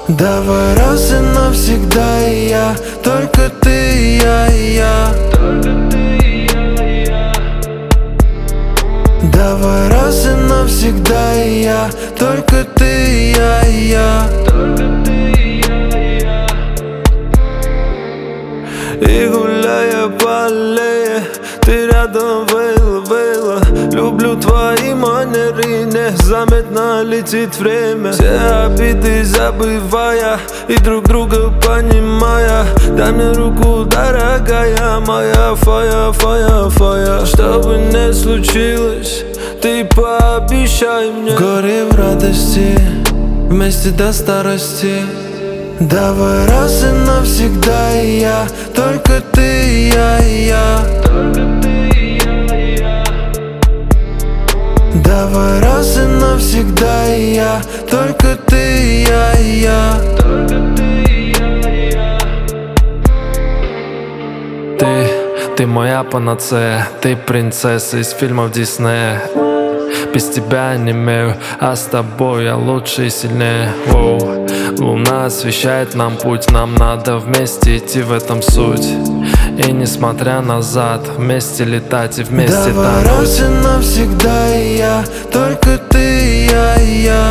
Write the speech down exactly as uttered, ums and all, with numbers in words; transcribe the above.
Давай раз и навсегда, и я, только ты и я, и я. Давай раз и навсегда, и я, только ты и я, и я. И гуляя по аллее, ты рядом, Вейла, Вейла. Люблю твои манеры, незаметно летит время. Все обиды забывая и друг друга понимая. Дай мне руку, дорогая моя, фая, фая, фая. Что бы ни случилось, ты пообещай мне. В горе, в радости, вместе до старости. Давай раз и навсегда, и я, только ты и я, и я. Давай раз и навсегда, и я, только ты и я, и я. Ты, ты моя панацея, ты принцесса из фильмов Диснея. Без тебя не имею, а с тобой я лучше и сильнее. Воу. Луна освещает нам путь, нам надо вместе идти, в этом суть. И несмотря назад, вместе летать и вместе Давай тонуть. раз и навсегда, и я, только ты и я, и я.